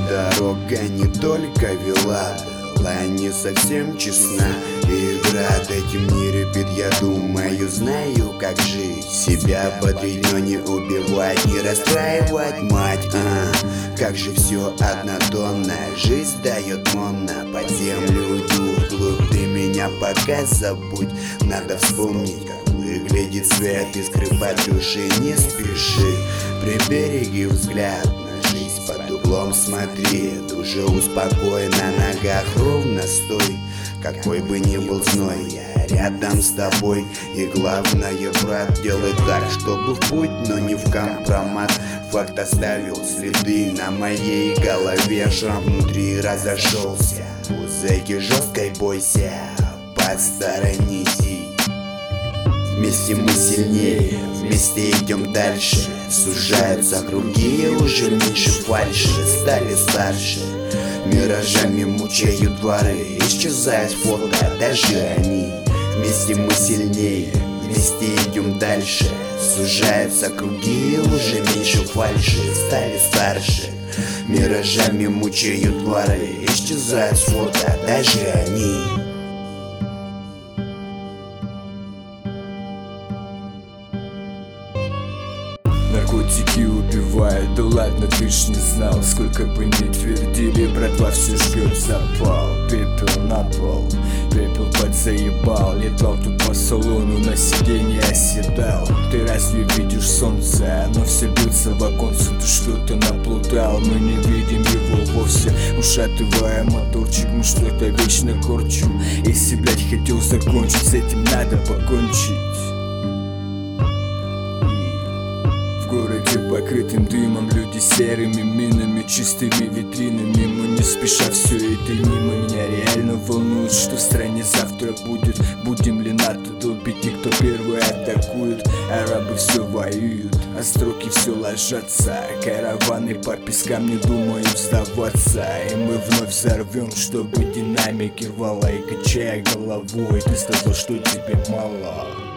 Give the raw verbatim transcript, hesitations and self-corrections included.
дорога не только вела, была не совсем честна. Игра в этом мире бит, я думаю, знаю, как жить. Себя бодрить, но не убивать, не расстраивать мать. а, Как же все однотонно, жизнь дает монно. Под землю уйду вглубь, ты меня пока забудь. Надо вспомнить, как выглядит свет, и скрывать души не спеши. Прибереги взгляд на жизнь, под углом смотри. Душа успокой, на ногах ровно стой. Какой бы ни был зной, я рядом с тобой. И главное, брат, делай так, чтобы в путь, но не в компромат. Факт оставил следы на моей голове, шрам внутри разошелся. Музыки жесткой бойся, посторонись. Вместе мы сильнее, вместе идем дальше. Сужаются круги, уже меньше фальши, стали старше. Миражами мучают дворы, исчезают фото, даже они. Вместе мы сильнее, вместе идем дальше. Сужаются круги, уже меньше фальши, стали старше. Миражами мучают дворы, исчезают фото, даже они. Наркотики убивают, да ладно, ты ж не знал. Сколько бы ни твердили, братва все жгет запал. Пепел на пол, пепел подзаебал. Летал тут по салону, на сиденье оседал. Ты разве видишь солнце? Оно все бьется в оконце, ты что-то наплутал. Мы не видим его вовсе, ушатывая моторчик. Мы что-то вечно корчим. Если, блять, хотел закончить, с этим надо покончить. В городе покрытым дымом, люди серыми минами, чистыми витринами. Мы не спеша все это мимо. Меня реально волнует, что в стране завтра будет. Будем ли НАТО долбить, и кто первый атакует? Арабы все воюют, а строки все ложатся. Караваны по пескам не думают сдаваться. И мы вновь взорвем, чтобы динамики рвало. И качая головой, ты сказал, что тебе мало.